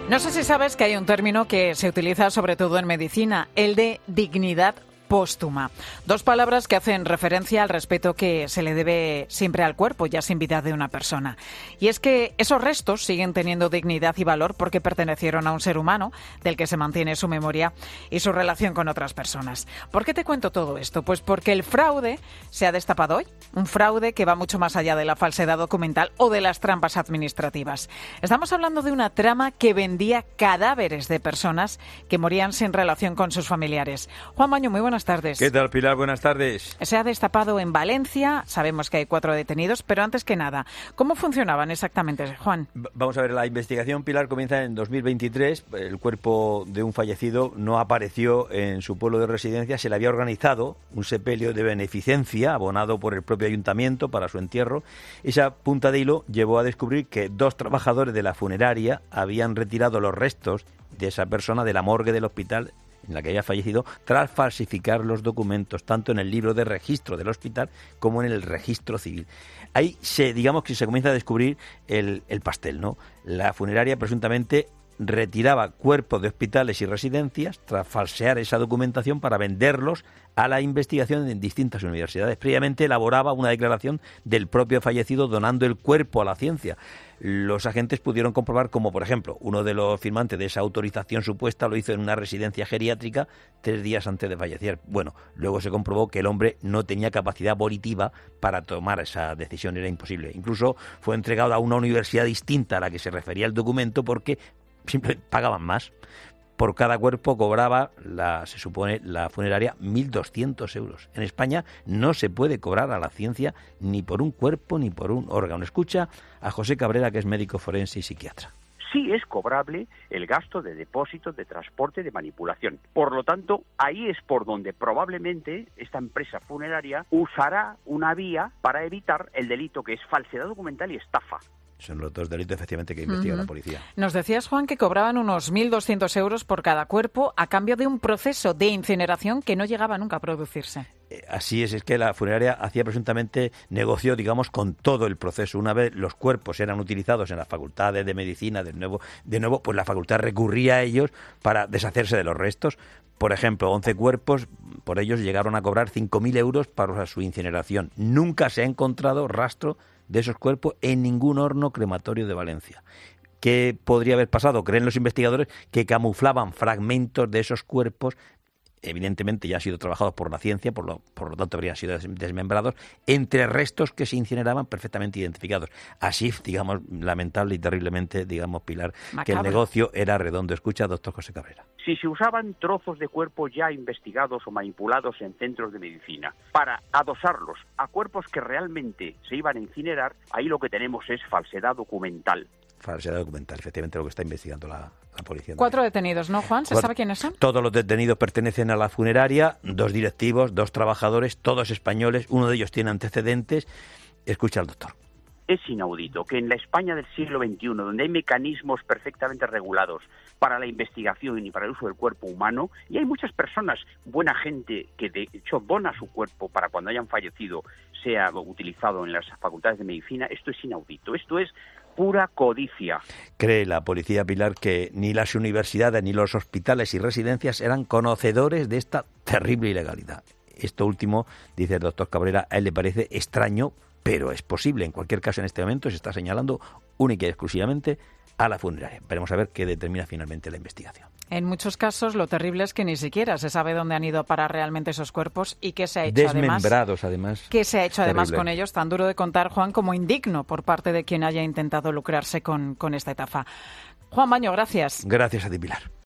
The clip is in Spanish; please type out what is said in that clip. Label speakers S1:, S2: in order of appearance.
S1: No sé si sabes que hay un término que se utiliza sobre todo en medicina, el de dignidad póstuma. Dos palabras que hacen referencia al respeto que se le debe siempre al cuerpo, ya sin vida de una persona. Y es que esos restos siguen teniendo dignidad y valor porque pertenecieron a un ser humano del que se mantiene su memoria y su relación con otras personas. ¿Por qué te cuento todo esto? Pues porque el fraude se ha destapado hoy. Un fraude que va mucho más allá de la falsedad documental o de las trampas administrativas. Estamos hablando de una trama que vendía cadáveres de personas que morían sin relación con sus familiares. Juan Maño, muy buenas tardes.
S2: ¿Qué tal, Pilar? Buenas tardes.
S1: Se ha destapado en Valencia, sabemos que hay 4 detenidos, pero antes que nada, ¿cómo funcionaban exactamente, Juan?
S2: Vamos a ver, la investigación, Pilar, comienza en 2023. El cuerpo de un fallecido no apareció en su pueblo de residencia. Se le había organizado un sepelio de beneficencia abonado por el propio ayuntamiento para su entierro. Esa punta de hilo llevó a descubrir que 2 trabajadores de la funeraria habían retirado los restos de esa persona de la morgue del hospital en la que había fallecido, tras falsificar los documentos, tanto en el libro de registro del hospital como en el registro civil. Ahí digamos que se comienza a descubrir el pastel, ¿no? La funeraria presuntamente retiraba cuerpos de hospitales y residencias tras falsear esa documentación para venderlos a la investigación en distintas universidades. Previamente elaboraba una declaración del propio fallecido donando el cuerpo a la ciencia. Los agentes pudieron comprobar como, por ejemplo, uno de los firmantes de esa autorización supuesta lo hizo en una residencia geriátrica 3 días antes de fallecer. Bueno, luego se comprobó que el hombre no tenía capacidad volitiva para tomar esa decisión, era imposible. Incluso fue entregado a una universidad distinta a la que se refería el documento porque simplemente pagaban más. Por cada cuerpo cobraba, se supone, la funeraria 1.200 euros. En España no se puede cobrar a la ciencia ni por un cuerpo ni por un órgano. Escucha a José Cabrera, que es médico forense y psiquiatra.
S3: Sí es cobrable el gasto de depósito, de transporte, de manipulación. Por lo tanto, ahí es por donde probablemente esta empresa funeraria usará una vía para evitar el delito que es falsedad documental y estafa.
S2: Son los 2 delitos, efectivamente, que investiga la policía.
S1: Nos decías, Juan, que cobraban unos 1.200 euros por cada cuerpo a cambio de un proceso de incineración que no llegaba nunca a producirse.
S2: Así es que la funeraria hacía presuntamente negocio, digamos, con todo el proceso. Una vez los cuerpos eran utilizados en las facultades de medicina, de nuevo, pues la facultad recurría a ellos para deshacerse de los restos. Por ejemplo, 11 cuerpos, por ellos llegaron a cobrar 5.000 euros para su incineración. Nunca se ha encontrado rastro de esos cuerpos en ningún horno crematorio de Valencia. ¿Qué podría haber pasado? Creen los investigadores que camuflaban fragmentos de esos cuerpos. Evidentemente ya han sido trabajados por la ciencia, por lo tanto habrían sido desmembrados, entre restos que se incineraban perfectamente identificados. Así, digamos, lamentable y terriblemente, digamos, Pilar, macabro, que el negocio era redondo. Escucha, doctor José Cabrera.
S3: Si se usaban trozos de cuerpo ya investigados o manipulados en centros de medicina para adosarlos a cuerpos que realmente se iban a incinerar, ahí lo que tenemos es falsedad documental.
S2: Falsedad documental, efectivamente, lo que está investigando la policía.
S1: 4 detenidos, ¿no, Juan? ¿Se sabe quiénes son?
S2: Todos los detenidos pertenecen a la funeraria, 2 directivos, 2 trabajadores, todos españoles, uno de ellos tiene antecedentes. Escucha al doctor.
S3: Es inaudito que en la España del siglo XXI, donde hay mecanismos perfectamente regulados para la investigación y para el uso del cuerpo humano, y hay muchas personas, buena gente, que de hecho dona su cuerpo para cuando hayan fallecido sea utilizado en las facultades de medicina, esto es inaudito, esto es pura codicia.
S2: Cree la policía, Pilar, que ni las universidades ni los hospitales y residencias eran conocedores de esta terrible ilegalidad. Esto último, dice el doctor Cabrera, a él le parece extraño, pero es posible. En cualquier caso, en este momento se está señalando única y exclusivamente a la funeraria. Veremos a ver qué determina finalmente la investigación.
S1: En muchos casos lo terrible es que ni siquiera se sabe dónde han ido a parar realmente esos cuerpos y qué se ha hecho
S2: desmembrados, además.
S1: ¿Qué se ha hecho además con ellos? Tan duro de contar, Juan, como indigno por parte de quien haya intentado lucrarse con esta estafa. Juan Maño, gracias.
S2: Gracias a ti, Pilar.